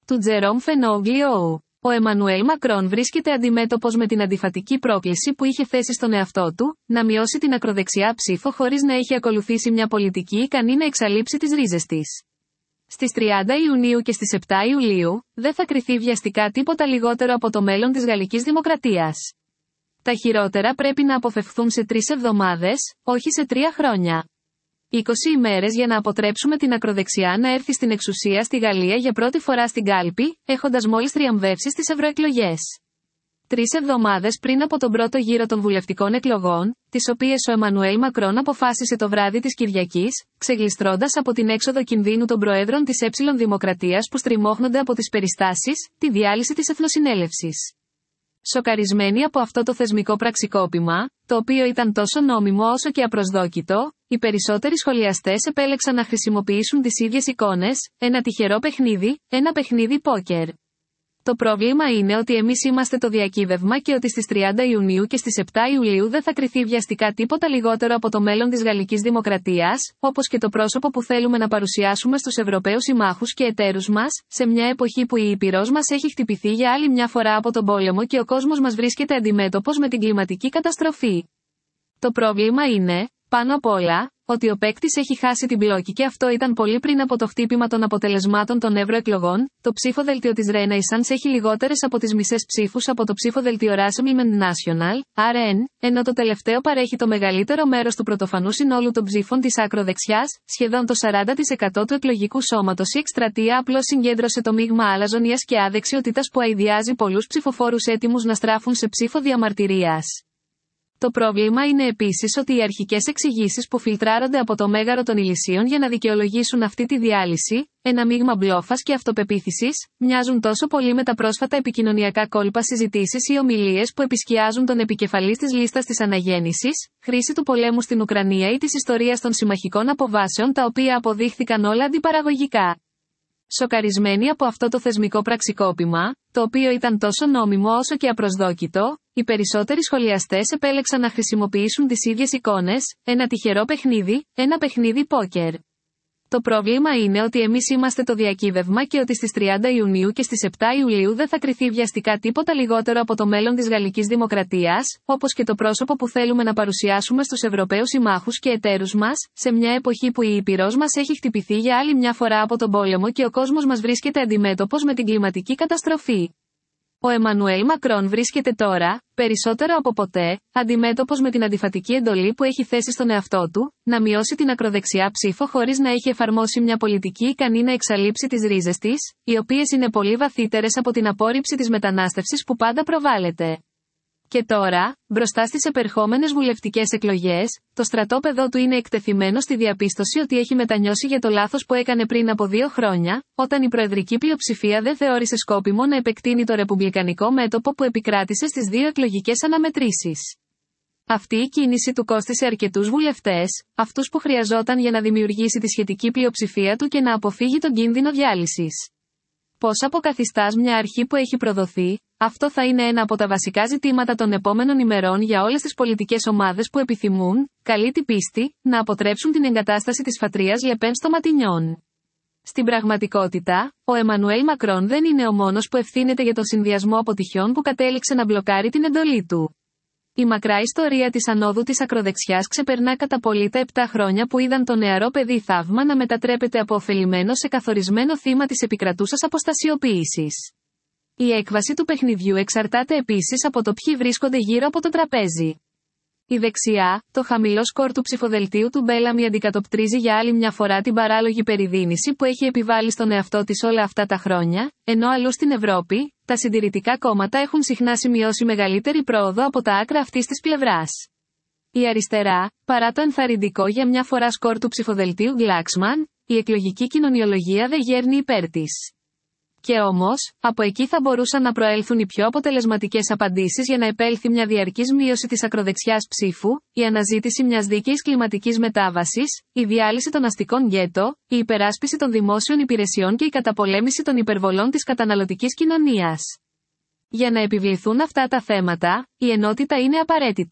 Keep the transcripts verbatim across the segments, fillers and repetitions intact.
του Τζερόμ Φενόγκλιο. Ο Εμμανουέλ Μακρόν βρίσκεται αντιμέτωπος με την αντιφατική πρόκληση που είχε θέσει στον εαυτό του, να μειώσει την ακροδεξιά ψήφο χωρίς να έχει ακολουθήσει μια πολιτική ικανή να εξαλείψει τις ρίζες της. Στις τριάντα Ιουνίου και στις επτά Ιουλίου, δεν θα κριθεί βιαστικά τίποτα λιγότερο από το μέλλον της γαλλικής δημοκρατίας. Τα χειρότερα πρέπει να αποφευχθούν σε τρεις εβδομάδες, όχι σε τρία χρόνια. είκοσι ημέρες για να αποτρέψουμε την ακροδεξιά να έρθει στην εξουσία στη Γαλλία για πρώτη φορά στην κάλπη, έχοντας μόλις τριαμβεύσει στις ευρωεκλογές. Τρεις εβδομάδες πριν από τον πρώτο γύρο των βουλευτικών εκλογών, τις οποίες ο Εμμανουέλ Μακρόν αποφάσισε το βράδυ της Κυριακής, ξεγλιστρώντας από την έξοδο κινδύνου των προέδρων της Ε Δημοκρατίας που στριμώχνονται από τις περιστάσεις, τη διάλυση της Εθνοσυνέλευσης. Σοκαρισμένοι από αυτό το θεσμικό πραξικόπημα, το οποίο ήταν τόσο νόμιμο όσο και απροσδόκητο, οι περισσότεροι σχολιαστές επέλεξαν να χρησιμοποιήσουν τις ίδιες εικόνες, ένα τυχερό παιχνίδι, ένα παιχνίδι πόκερ. Το πρόβλημα είναι ότι εμείς είμαστε το διακύβευμα και ότι στις τριάντα Ιουνίου και στις επτά Ιουλίου δεν θα κριθεί βιαστικά τίποτα λιγότερο από το μέλλον της γαλλικής δημοκρατίας, όπως και το πρόσωπο που θέλουμε να παρουσιάσουμε στους Ευρωπαίους συμμάχους και εταίρους μας, σε μια εποχή που η Ήπειρος μας έχει χτυπηθεί για άλλη μια φορά από τον πόλεμο και ο κόσμος μας βρίσκεται αντιμέτωπος με την κλιματική καταστροφή. Το πρόβλημα είναι, πάνω απ' όλα, ότι ο παίκτης έχει χάσει την πλόκη και αυτό ήταν πολύ πριν από το χτύπημα των αποτελεσμάτων των ευρωεκλογών. Το ψήφοδελτίο της Renaissance έχει λιγότερες από τις μισές ψήφους από το ψήφοδελτίο Rassemblement National, αρ εν, ενώ το τελευταίο παρέχει το μεγαλύτερο μέρος του πρωτοφανού συνόλου των ψήφων της ακροδεξιάς, σχεδόν το σαράντα τοις εκατό του εκλογικού σώματος. Η εκστρατεία απλώς συγκέντρωσε το μείγμα αλαζονίας και αδεξιότητας που αηδιάζει πολλούς ψηφοφόρους έτοιμους να στράφουν σε ψήφο διαμαρτυρίας. Το πρόβλημα είναι επίσης ότι οι αρχικές εξηγήσεις που φιλτράρονται από το μέγαρο των ηλισίων για να δικαιολογήσουν αυτή τη διάλυση, ένα μείγμα μπλόφας και αυτοπεποίθησης, μοιάζουν τόσο πολύ με τα πρόσφατα επικοινωνιακά κόλπα συζητήσεις ή ομιλίες που επισκιάζουν τον επικεφαλής της λίστας της αναγέννησης, χρήση του πολέμου στην Ουκρανία ή της ιστορίας των συμμαχικών αποβάσεων, τα οποία αποδείχθηκαν όλα αντιπαραγωγικά. Σοκαρισμένοι από αυτό το θεσμικό πραξικόπημα, το οποίο ήταν τόσο νόμιμο όσο και απροσδόκητο, οι περισσότεροι σχολιαστές επέλεξαν να χρησιμοποιήσουν τις ίδιες εικόνες, ένα τυχερό παιχνίδι, ένα παιχνίδι πόκερ. Το πρόβλημα είναι ότι εμείς είμαστε το διακύβευμα και ότι στις τριάντα Ιουνίου και στις επτά Ιουλίου δεν θα κριθεί βιαστικά τίποτα λιγότερο από το μέλλον της γαλλικής δημοκρατίας, όπως και το πρόσωπο που θέλουμε να παρουσιάσουμε στους Ευρωπαίους συμμάχους και εταίρους μας, σε μια εποχή που η Ήπειρος μας έχει χτυπηθεί για άλλη μια φορά από τον πόλεμο και ο κόσμος μας βρίσκεται αντιμέτωπος με την κλιματική καταστροφή. Ο Εμμανουέλ Μακρόν βρίσκεται τώρα, περισσότερο από ποτέ, αντιμέτωπος με την αντιφατική εντολή που έχει θέσει στον εαυτό του, να μειώσει την ακροδεξιά ψήφο χωρίς να έχει εφαρμόσει μια πολιτική ικανή να εξαλείψει τις ρίζες της, οι οποίες είναι πολύ βαθύτερες από την απόρριψη της μετανάστευσης που πάντα προβάλλεται. Και τώρα, μπροστά στις επερχόμενες βουλευτικές εκλογές, το στρατόπεδο του είναι εκτεθειμένο στη διαπίστωση ότι έχει μετανιώσει για το λάθος που έκανε πριν από δύο χρόνια, όταν η προεδρική πλειοψηφία δεν θεώρησε σκόπιμο να επεκτείνει το ρεπουμπλικανικό μέτωπο που επικράτησε στις δύο εκλογικές αναμετρήσεις. Αυτή η κίνηση του κόστισε αρκετούς βουλευτές, αυτούς που χρειαζόταν για να δημιουργήσει τη σχετική πλειοψηφία του και να αποφύγει τον κίνδυνο διάλυσης. Πώς αποκαθιστάς μια αρχή που έχει προδοθεί? Αυτό θα είναι ένα από τα βασικά ζητήματα των επόμενων ημερών για όλες τις πολιτικές ομάδες που επιθυμούν, καλή την πίστη, να αποτρέψουν την εγκατάσταση της φατρίας Λεπέν στο Ματινιόν. Στην πραγματικότητα, ο Εμμανουέλ Μακρόν δεν είναι ο μόνος που ευθύνεται για τον συνδυασμό αποτυχιών που κατέληξε να μπλοκάρει την εντολή του. Η μακρά ιστορία της ανόδου της ακροδεξιάς ξεπερνά κατά πολύ τα επτά χρόνια που είδαν το νεαρό παιδί θαύμα να μετατρέπεται από ωφελημένο σε καθορισμένο θύμα της επικρατούσας αποστασιοποίησης. Η έκβαση του παιχνιδιού εξαρτάται επίσης από το ποιοι βρίσκονται γύρω από το τραπέζι. Η δεξιά, το χαμηλό σκορ του ψηφοδελτίου του Μπέλαμι αντικατοπτρίζει για άλλη μια φορά την παράλογη περιδίνηση που έχει επιβάλει στον εαυτό της όλα αυτά τα χρόνια, ενώ αλλού στην Ευρώπη, τα συντηρητικά κόμματα έχουν συχνά σημειώσει μεγαλύτερη πρόοδο από τα άκρα αυτής της πλευράς. Η αριστερά, παρά το ενθαρρυντικό για μια φορά σκορ του ψηφοδελτίου Γκλάξμαν, η εκλογική κοινωνιολογία δεν γέρνει υπέρ της. Και όμως, από εκεί θα μπορούσαν να προέλθουν οι πιο αποτελεσματικές απαντήσεις για να επέλθει μια διαρκής μείωση της ακροδεξιάς ψήφου, η αναζήτηση μιας δίκαιης κλιματικής μετάβασης, η διάλυση των αστικών γκέτο, η υπεράσπιση των δημόσιων υπηρεσιών και η καταπολέμηση των υπερβολών της καταναλωτικής κοινωνίας. Για να επιβληθούν αυτά τα θέματα, η ενότητα είναι απαραίτητη.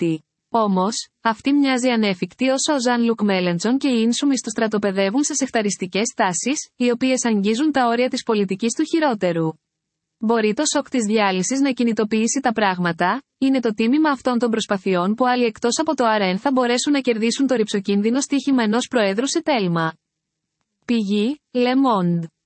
Όμως, αυτή μοιάζει ανέφικτη όσο ο Ζαν Λουκ Μέλεντσον και οι Ίνσουμοι του στρατοπεδεύουν σε σεχταριστικές τάσεις, οι οποίες αγγίζουν τα όρια της πολιτικής του χειρότερου. Μπορεί το σοκ της διάλυσης να κινητοποιήσει τα πράγματα, είναι το τίμημα αυτών των προσπαθειών που άλλοι εκτός από το Αρεν θα μπορέσουν να κερδίσουν το ρυψοκίνδυνο στοίχημα ενός προέδρου σε τέλμα. Πηγή, Le Monde.